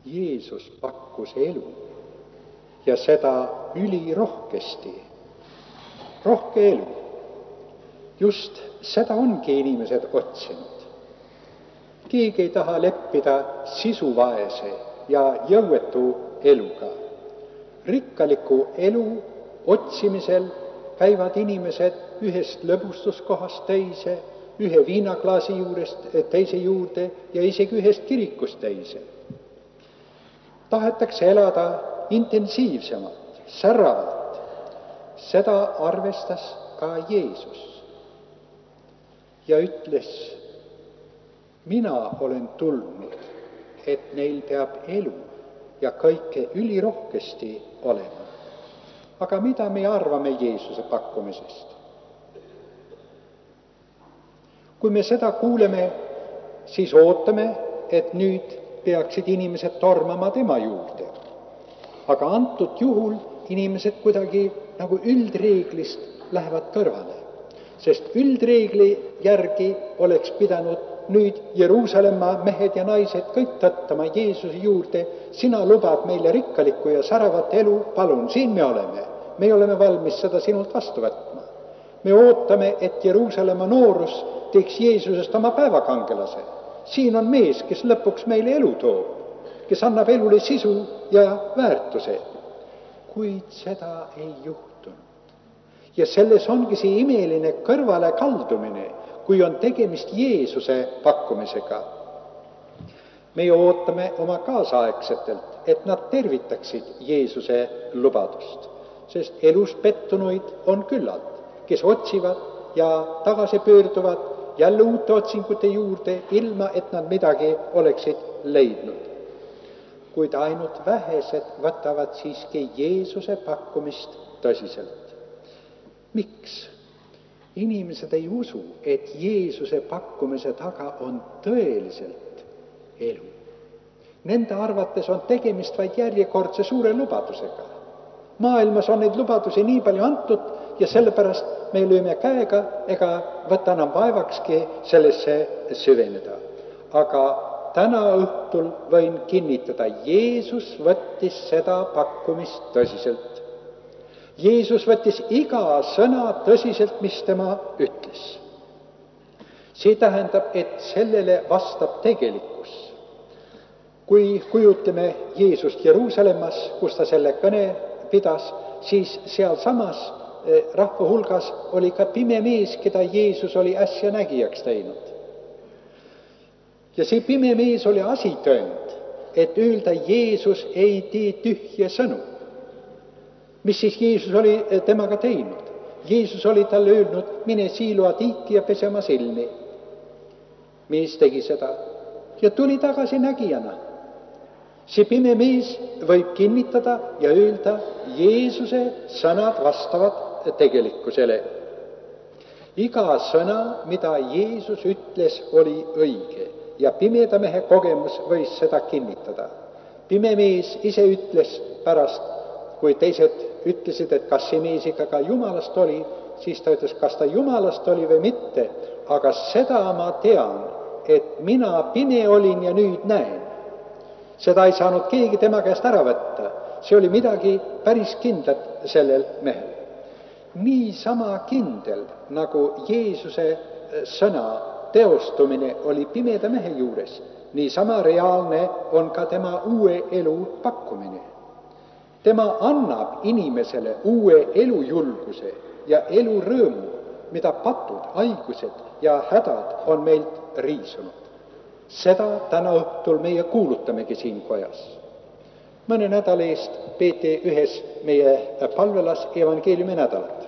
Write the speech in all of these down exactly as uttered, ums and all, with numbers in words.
Jeesus pakkus elu ja seda ülirohkesti. Rohke elu. Just seda ongi inimesed otsinud. Keegi ei taha leppida sisuvaese ja jõuetu eluga. Rikkaliku elu otsimisel käivad inimesed ühest lõbustuskohast teise, ühe viinaklaasi juurest teise juurde ja isegi ühest kirikust teise. Tahetakse elada intensiivsemalt, säravalt. Seda arvestas ka Jeesus ja ütles, mina olen tulnud, et neil peab elu ja kõike ülirohkesti olema. Aga mida me arvame Jeesuse pakkumisest? Kui me seda kuuleme, siis ootame, et nüüd peaksid inimesed tormama tema juurde. Aga antud juhul inimesed kuidagi nagu üldreeglist lähevad kõrvale, sest üldreegli järgi oleks pidanud nüüd Jeruusalemma mehed ja naised kõik tõttama Jeesuse juurde, sina lubad meile rikkalikku ja säravat elu, palun, siin me oleme, me oleme valmis seda sinult vastu võtma. Me ootame, et Jeruusalemma noorus teeks Jeesusest oma päevakangelase. Siin on mees, kes lõpuks meile elu toob, kes annab elule sisu ja väärtuse. Kuid seda ei juhtunud. Ja selles ongi see imeline kõrvale kaldumine, kui on tegemist Jeesuse pakkumisega. Me ootame oma kaasaegsetelt, et nad tervitaksid Jeesuse lubadust, sest elus pettunuid on küllalt, kes otsivad ja tagasi pöörduvad jälle uute otsingute juurde, ilma et nad midagi oleksid leidnud. Kuid ainult vähesed võtavad siiski Jeesuse pakkumist tõsiselt. Miks? Inimesed ei usu, et Jeesuse pakkumise taga on tõeliselt elu. Nende arvates on tegemist vaid järjekordse suure lubadusega. Maailmas on neid lubadusi nii palju antud ja sellepärast me lööme käega ega võta enam vaevakski sellesse süveneda. Aga täna õhtul võin kinnitada, Jeesus võttis seda pakkumist tõsiselt. Jeesus võttis iga sõna tõsiselt, mis tema ütles. See tähendab, et sellele vastab tegelikkus. Kui kujutleme Jeesust Jeruusalemmas, kus ta selle kõne pidas, siis seal samas rahva hulgas oli ka pime mees, keda Jeesus oli äsja nägijaks teinud. Ja see pime mees oli asitõend, et öelda Jeesus ei tee tühje sõnu. Mis siis Jeesus oli temaga teinud? Jeesus oli talle öelnud, mine Siiloa tiiki ja pese oma silmi. Mees tegi seda ja tuli tagasi nägijana. See pime mees võib kinnitada ja öelda, Jeesuse sõnad vastavad tegelikkusele. Iga sõna, mida Jeesus ütles, oli õige ja pimeda mehe kogemus võis seda kinnitada. Pime mees ise ütles pärast, kui teised ütlesid, et kas see mees ikka ka Jumalast oli, siis ta ütles, kas ta Jumalast oli või mitte, aga seda ma tean, et mina pime olin ja nüüd näen. Seda ei saanud keegi tema käest ära võtta. See oli midagi päris kindlat sellel mehel. Nii sama kindel, nagu Jeesuse sõna teostumine oli pimeda mehe juures, nii sama reaalne on ka tema uue elu pakkumine. Tema annab inimesele uue elujulguse ja elurõõmu, mida patud, haigused ja hädad on meilt riisunud. Seda täna õhtul meie kuulutamegi siin kojas. Mõne nädala eest peeti ühes meie palvelas evangeeliumi nädalat.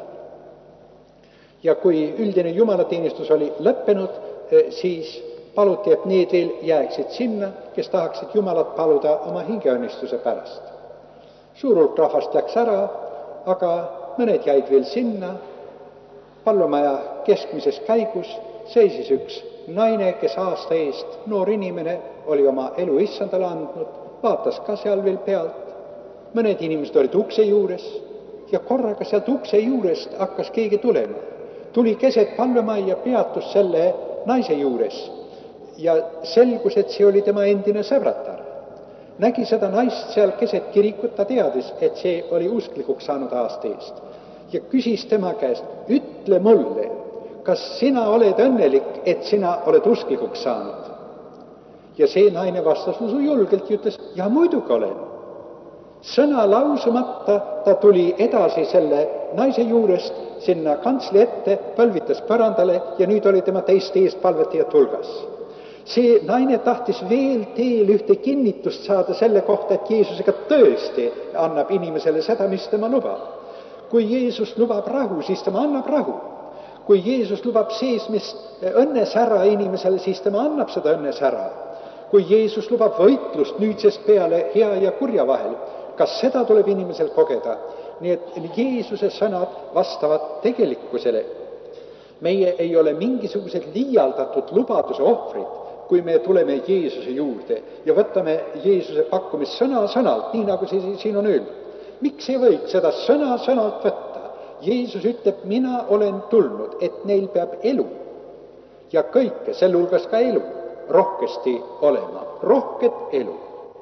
Ja kui üldine jumalateenistus oli lõppenud, siis paluti, et need veel jääksid sinna, kes tahaksid Jumalat paluda oma hingeõnnistuse pärast. Suur hulk rahvast läks ära, aga mõned jäid veel sinna. Pallomaja keskmises käigus seisis üks naine, kes aasta eest, noor inimene, oli oma elu issandale andnud, vaatas ka seal veel pealt. Mõned inimesed olid ukse juures ja korraga sealt ukse juurest hakkas keegi tulema. Tuli keset palvemajja, peatus selle naise juures ja selgus, et see oli tema endine sõbratar. nägi seda naist seal keset kirikut, ta teadis, et see oli usklikuks saanud aasta eest. Ja küsis tema käest, ütle mulle, kas sina oled õnnelik, et sina oled usklikuks saanud? Ja see naine vastas usu julgelt ja ütles, ja muidugi olen. Sõna lausumata ta tuli edasi selle naise juurest sinna kantsli ette, palvitas põrandale ja nüüd oli tema teiste eest palvetajate hulgas. See naine tahtis veel teel ühte kinnitust saada selle kohta, et Jeesusega tõesti annab inimesele seda, mis tema lubab. Kui Jeesus lubab rahu, siis tema annab rahu. Kui Jeesus lubab seesmist õnnesära inimesele, siis tema annab seda õnnesära. Kui Jeesus lubab võitlust nüüdsest peale hea ja kurja vahel, kas seda tuleb inimesel kogeda? Nii et Jeesuse sõnad vastavad tegelikkusele. Meie ei ole mingisugused liialdatud lubaduse ohvrid, kui me tuleme Jeesuse juurde ja võtame Jeesuse pakkumist sõna sõnalt, nii nagu see siin on öeldud. Miks ei võiks seda sõna sõnalt võtta? Jeesus ütleb, mina olen tulnud, et neil peab elu ja kõike, selle hulgas ka elu, rohkesti olema, rohket elu.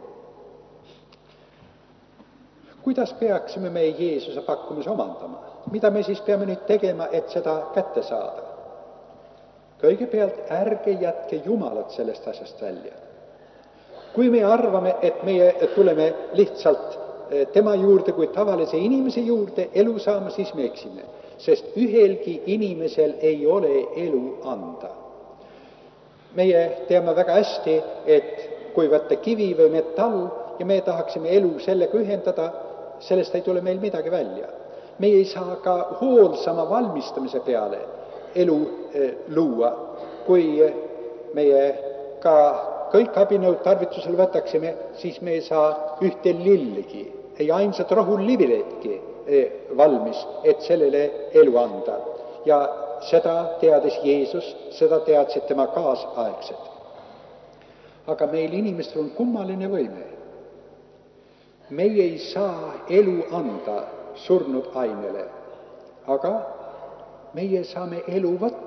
Kuidas peaksime me Jeesuse pakkumise omandama? Mida me siis peame nüüd tegema, et seda kätte saada? Kõigepealt ärge jätke Jumalat sellest asjast välja. Kui me arvame, et meie tuleme lihtsalt tema juurde kui tavalise inimese juurde elu saama, siis me eksime, sest ühelgi inimesel ei ole elu anda. Meie teame väga hästi, et kui võtta kivi või metall ja me tahaksime elu sellega ühendada, sellest ei tule meil midagi välja. Me ei saa ka hoolsama valmistamise peale elu eh, luua, kui meie ka kõik abinõud tarvitusel võtaksime, siis me ei saa ühte lilligi, ei ainsat rohulliviletki eh, valmis, et sellele elu anda. Ja seda teadis Jeesus, seda teadsid tema kaasaegsed. Aga meil inimestel on kummaline võime. Meie ei saa elu anda surnud ainele, aga meie saame elu võtta.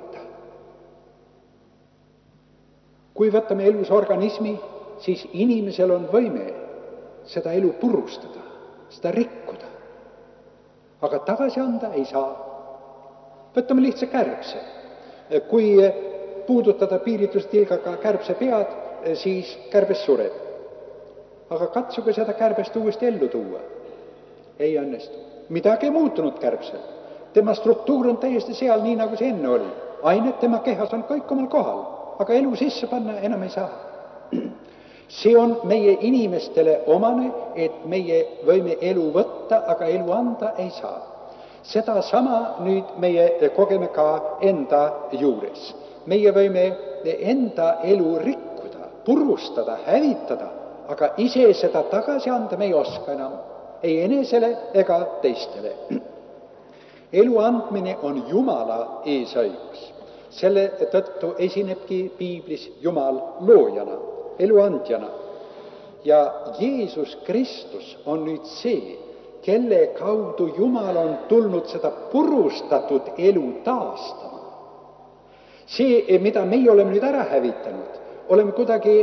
Kui võtame elus organismi, siis inimesel on võime seda elu purustada, seda rikkuda. Aga tagasi anda ei saa. Võtame lihtsa kärbse. Kui puudutada piiritustilgaga kärbse pead, siis kärbes sureb. Aga katsuge seda kärbest uuesti ellu tuua. Ei õnnestu. Midagi ei muutunud kärbsel. Tema struktuur on täiesti seal, nii nagu see enne oli. Ained tema kehas on kõik omal kohal, aga elu sisse panna enam ei saa. See on meie inimestele omane, et meie võime elu võtta, aga elu anda ei saa. Seda sama nüüd meie kogeme ka enda juures. Meie võime enda elu rikkuda, purustada, hävitada, aga ise seda tagasi anda me ei oska enam, ei enesele ega teistele. Elu andmine on Jumala eesõigus. Selle tõttu esinebki piiblis Jumal loojana, elu andjana. Ja Jeesus Kristus on nüüd see, kelle kaudu Jumal on tulnud seda purustatud elu taastama. See, mida meie oleme nüüd ära hävitanud, oleme kuidagi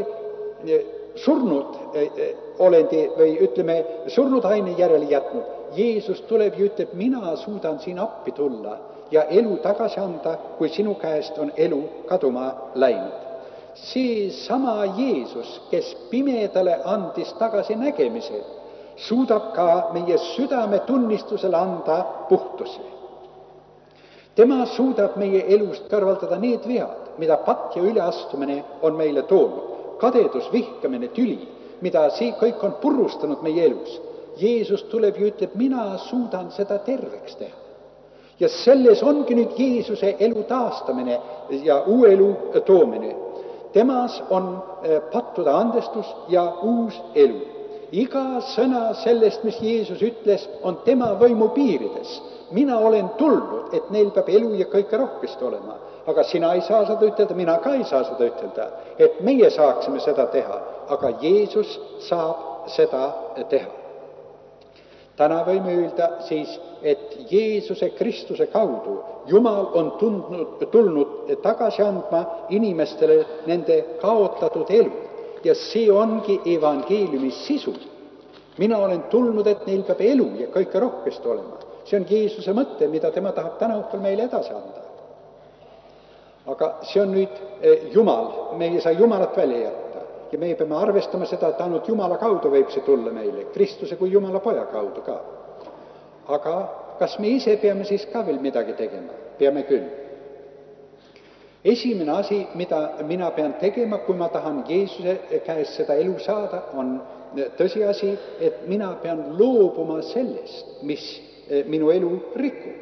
surnud olendi või ütleme surnud aine järele jätnud. Jeesus tuleb ja ütleb, mina suudan siin appi tulla ja elu tagasi anda, kui sinu käest on elu kaduma läinud. See sama Jeesus, kes pimedale andis tagasi nägemise, suudab ka meie südame tunnistusele anda puhtuse. Tema suudab meie elust kõrvaldada need vead, mida patt ja üleastumine on meile toonud. Kadedus, vihkamine, tüli, mida see kõik on purustanud meie elus. Jeesus tuleb ja ütleb, mina suudan seda terveks teha. Ja selles ongi nüüd Jeesuse elu taastamine ja uue elu toomine. Temas on pattude andestus ja uus elu. Iga sõna sellest, mis Jeesus ütles, on tema võimu piirides. Mina olen tulnud, et neil peab elu ja kõike rohkesti olema. Aga sina ei saa seda ütelda, mina ka ei saa seda ütelda, et meie saaksime seda teha, aga Jeesus saab seda teha. Täna võime öelda siis, et Jeesuse Kristuse kaudu Jumal on tundnud, tulnud tagasi andma inimestele nende kaotatud elu. ja see ongi evangeeliumi sisu. Mina olen tulnud, et neil peab elu ja kõike rohkest olema. See on Jeesuse mõte, mida tema tahab täna õhtul meile edasi anda. Aga see on nüüd Jumal, me ei saa Jumalat välja jätta ja me peame arvestama seda, et ainult Jumala kaudu võib see tulla meile, Kristuse kui Jumala poja kaudu ka. Aga kas me ise peame siis ka veel midagi tegema? Peame küll. Esimene asi, mida mina pean tegema, kui ma tahan Jeesuse käest seda elu saada, on tõsiasi, et mina pean loobuma sellest, mis minu elu rikub.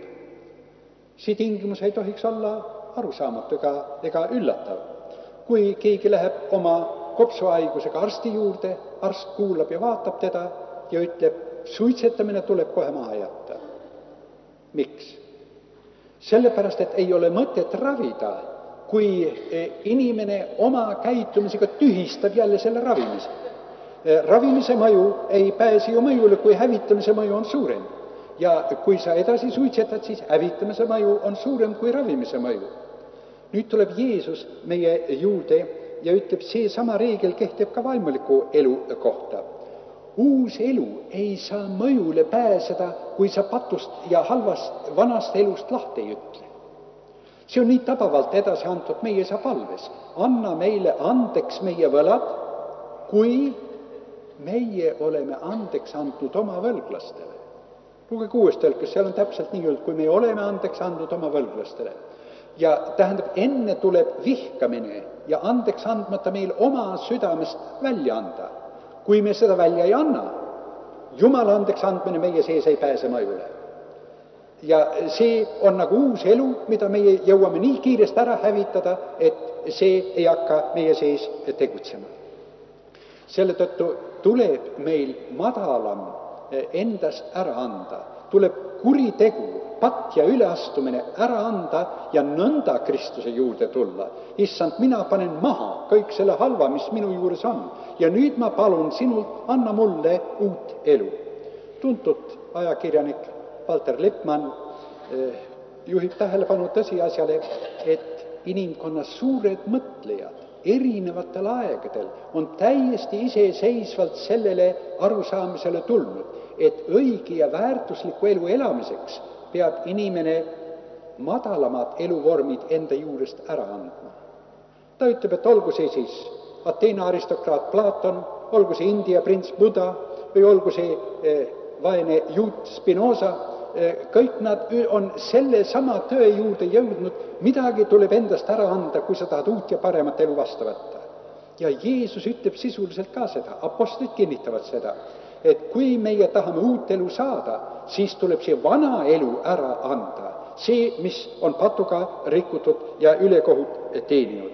See tingimus ei tohiks olla arusaamatu ega, ega üllatav. Kui keegi läheb oma kopsuhaigusega arsti juurde, arst kuulab ja vaatab teda ja ütleb, suitsetamine tuleb kohe maha jätta. Miks? Sellepärast, et ei ole mõtet ravida, kui inimene oma käitumisega tühistab jälle selle ravimise. Ravimise mõju ei pääse ju mõjule, kui hävitamise mõju on suurem. Ja kui sa edasi suitsetad, siis hävitamise mõju on suurem kui ravimise mõju. Nüüd tuleb Jeesus meie juurde ja ütleb, see sama reegel kehtib ka vaimuliku elu kohta. Uus elu ei saa mõjule pääseda, kui sa patust ja halvast vanast elust lahti ei ütle. See on nii tabavalt edasi antud meie isa palves. Anna meile andeks meie võlad, kui meie oleme andeks andnud oma võlglastele. Lugege uuesti tõlkes, seal on täpselt nii öeldud, kui me oleme andeks andnud oma võlglastele. Ja tähendab, enne tuleb vihkamine ja andeks andmata meil oma südamest välja anda. Kui me seda välja ei anna, Jumala andeks andmine meie sees ei pääse mõjule. Ja see on nagu uus elu, mida meie jõuame nii kiiresti ära hävitada, et see ei hakka meie sees tegutsema. Selle tõttu tuleb meil madalam endast ära anda. Tuleb kuritegu, patt ja üleastumine ära anda ja nõnda Kristuse juurde tulla. Issand, mina panen maha kõik selle halva, mis minu juures on. Ja nüüd ma palun sinult, anna mulle uut elu. Tuntud ajakirjanik Walter Lippmann juhib tähelepanu tõsiasjale, et inimkonna suured mõtlejad erinevatel aegadel on täiesti iseseisvalt sellele arusaamisele tulnud, et õige ja väärtusliku elu elamiseks peab inimene madalamad eluvormid enda juurest ära andma. Ta ütleb, et olgu see siis Ateena aristokraat Platon, olgu see India prints Buddha või olgu see vaene juut Spinoza, kõik nad on selle sama töö juurde jõudnud, midagi tuleb endast ära anda, kui sa tahad uut ja paremat elu vastu võtta. Ja Jeesus ütleb sisuliselt ka seda, apostlid kinnitavad seda, et kui meie tahame uut elu saada, siis tuleb see vana elu ära anda, see, mis on patuga rikutud ja ülekohut teeninud.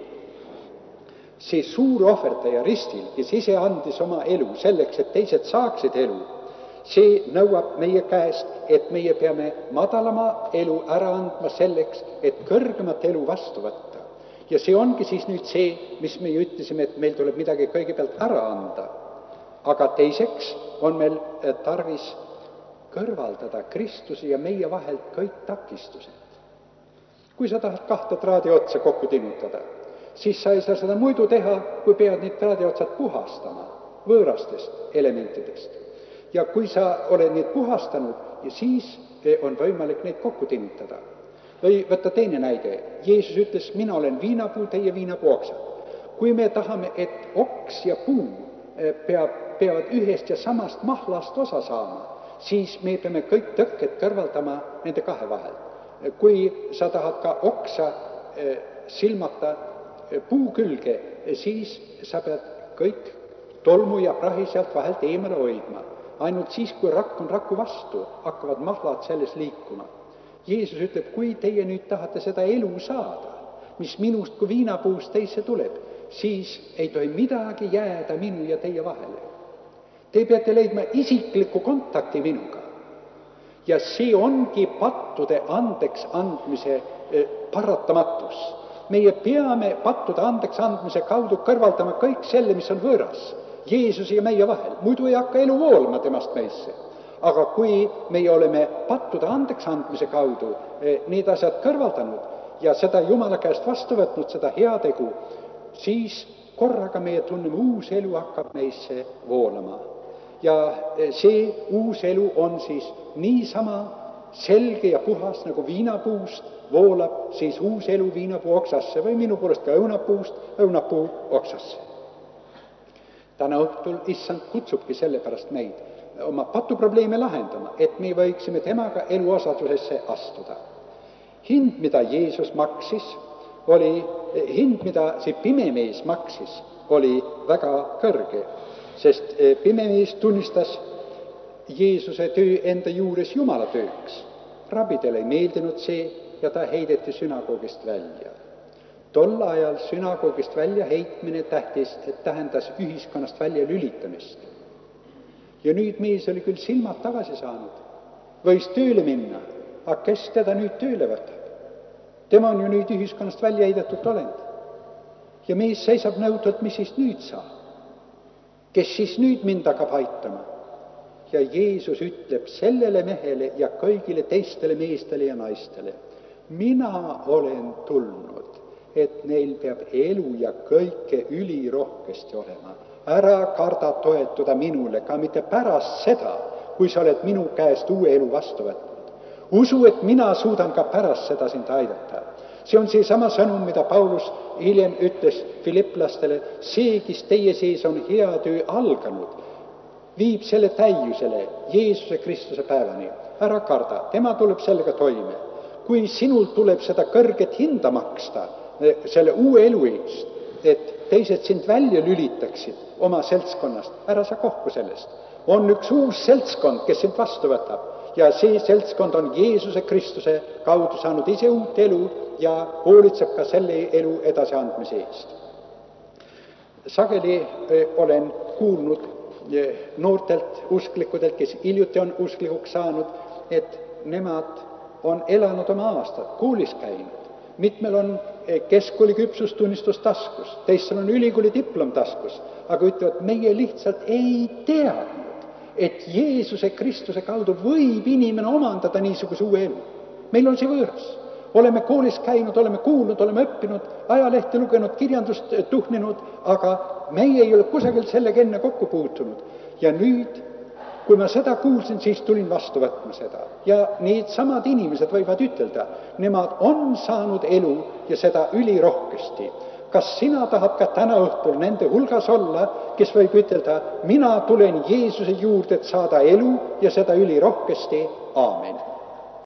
See suur ohverdaja ristil, kes ise andis oma elu selleks, et teised saaksid elu, see nõuab meie käest, et meie peame madalama elu ära andma selleks, et kõrgemat elu vastu võtta. Ja see ongi siis nüüd see, mis me ütlesime, et meil tuleb midagi kõigepealt ära anda. Aga teiseks on meil tarvis kõrvaldada Kristuse ja meie vahelt kõik takistused. Kui sa tahad kahte traadi otsa kokku tinutada, siis sa ei saa seda muidu teha, kui pead neid traadi otsad puhastama võõrastest elementidest. Ja kui sa oled neid puhastanud, siis on võimalik neid kokku tinutada. Või võtta teine näide. Jeesus ütles, mina olen viinapuu, teie viinapuu oksad. Kui me tahame, et oks ja puu peab, peavad ühest ja samast mahlast osa saama, siis me peame kõik tõkked kõrvaldama nende kahe vahel. Kui sa tahad ka oksa silmata puu külge, siis sa pead kõik tolmu ja prahi sealt vahelt eemale hoidma. Ainult siis, kui rakk on raku vastu, hakkavad mahlad selles liikuma. Jeesus ütleb, kui teie nüüd tahate seda elu saada, mis minust kui viinapuust teisse tuleb, siis ei tohi midagi jääda minu ja teie vahele. Te peate leidma isikliku kontakti minuga. Ja see ongi pattude andeks andmise paratamatus. Meie peame pattude andeks andmise kaudu kõrvaldama kõik selle, mis on võõras. Jeesus ja meie vahel, muidu ei hakka elu voolma temast meisse. Aga kui meie oleme pattude andeks andmise kaudu need asjad kõrvaldanud ja seda Jumala käest vastu võtnud, seda heategu, siis korraga meie tunneme, uus elu hakkab meisse voolama. Ja see uus elu on siis niisama selge ja puhas, nagu viinapuust voolab siis uus elu viinapuu oksasse või minu poolest ka õunapuust õunapuu oksasse. Täna õhtul issand kutsubki sellepärast meid oma patuprobleeme lahendama, et me võiksime temaga eluosadusesse astuda. Hind, mida Jeesus maksis, oli, hind, mida see pimemees maksis, oli väga kõrge, sest pimemees tunnistas Jeesuse töö enda juures Jumala tööks. Rabidele ei meeldinud see ja ta heideti sünagoogist välja. Tol ajal sünagoogist välja heitmine tähtis, et tähendas ühiskonnast välja lülitamist. Ja nüüd mees oli küll silmad tagasi saanud, võis tööle minna, aga kes teda nüüd tööle võtab? Tema on ju nüüd ühiskonnast välja heidetud olend. Ja mees seisab nõutult, mis siis nüüd saab? Kes siis nüüd mind hakkab aitama? Ja Jeesus ütleb sellele mehele ja kõigile teistele meestele ja naistele, mina olen tulnud, et neil peab elu ja kõike ülirohkesti olema. Ära karda toetuda minule, ka mitte pärast seda, kui sa oled minu käest uue elu vastu võtnud. Usu, et mina suudan ka pärast seda sind aidata. See on see sama sõnum, mida Paulus hiljem ütles Filipplastele, see, kes teie sees on hea töö alganud, viib selle täiusele Jeesuse Kristuse päevani. Ära karda, tema tuleb sellega toime. Kui sinul tuleb seda kõrget hinda maksta, selle uue elu eest, et teised sind välja lülitaksid oma seltskonnast, ära sa kohku sellest. On üks uus seltskond, kes sind vastu võtab ja see seltskond on Jeesuse Kristuse kaudu saanud ise uut elu ja hoolitseb ka selle elu edasiandmise eest. Sageli olen kuulnud noortelt usklikudelt, kes hiljuti on usklikuks saanud, et nemad on elanud oma aastad, koolis käinud. Mitmel on keskkooli küpsustunnistus taskus, teistel on ülikooli diplom taskus, aga ütlevad, meie lihtsalt ei teadnud, et Jeesuse Kristuse kaudu võib inimene omandada niisuguse uue elu. Meil on see võõras. Oleme koolis käinud, oleme kuulnud, oleme õppinud, ajalehti lugenud, kirjandust tuhninud, aga meie ei ole kusagil sellega enne kokku puutunud. Ja nüüd, kui ma seda kuulsin, siis tulin vastu võtma seda. Ja need samad inimesed võivad ütelda, nemad on saanud elu ja seda ülirohkesti. Kas sina tahab ka täna õhtul nende hulgas olla, kes võib ütelda, mina tulen Jeesuse juurde, et saada elu ja seda ülirohkesti? Aamen.